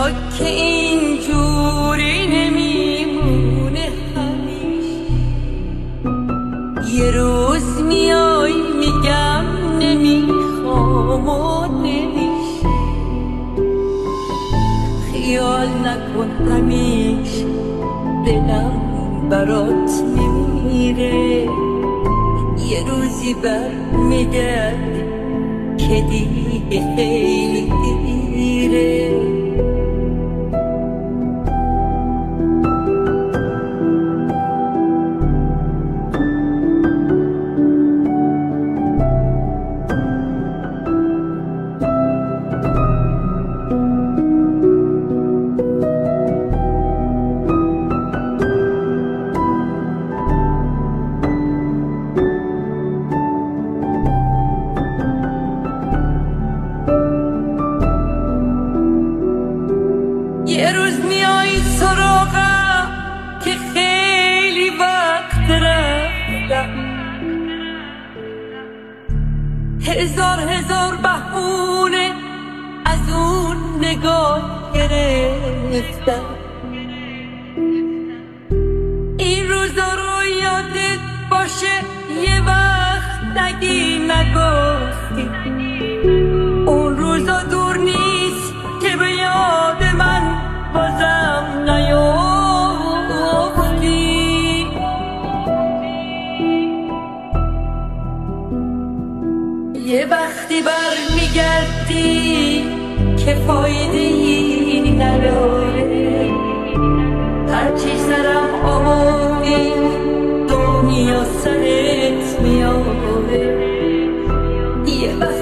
چرا که اینجوری نمیمونه همیشه؟ یه روز میای میگم نمیخوام و نمیشه. خیال نکن همیشه دلم برات میمیره. یه روزی برمیگردی که دیگه خیلی دیره. یه روز میای سراغم که خیلی وقت رفتم. هزار بهونه از اون نگاه گرفتم. این روزا رو یادت باشه یه وقت نگی نگفتی. اون روزا دور نیست که به یاد من بازم نیافتی. یه وقتی برمیگردی که فایده‌ای نداره. هرچی سرم آوردی دنیا سرت میاره. یه